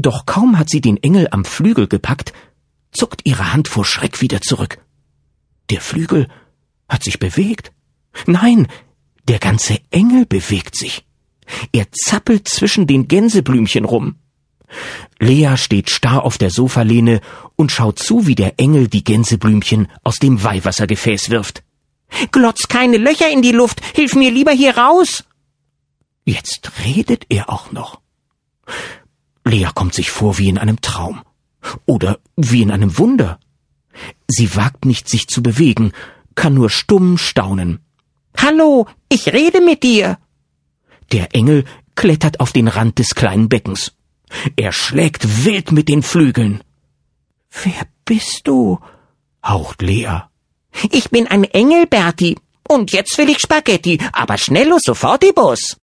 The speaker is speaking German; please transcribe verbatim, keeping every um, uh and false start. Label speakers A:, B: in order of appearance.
A: Doch kaum hat sie den Engel am Flügel gepackt, zuckt ihre Hand vor Schreck wieder zurück. Der Flügel hat sich bewegt. Nein, der ganze Engel bewegt sich. Er zappelt zwischen den Gänseblümchen rum. Lea steht starr auf der Sofalehne und schaut zu, wie der Engel die Gänseblümchen aus dem Weihwassergefäß wirft. »Glotz keine Löcher in die Luft, hilf mir lieber hier raus!« Jetzt redet er auch noch. Lea kommt sich vor wie in einem Traum. Oder wie in einem Wunder. Sie wagt nicht, sich zu bewegen, kann nur stumm staunen. »Hallo, ich rede mit dir!« Der Engel klettert auf den Rand des kleinen Beckens. Er schlägt wild mit den Flügeln. »Wer bist du?« haucht Lea. »Ich bin ein Engel, Berti. Und jetzt will ich Spaghetti, aber schnello sofortibus.«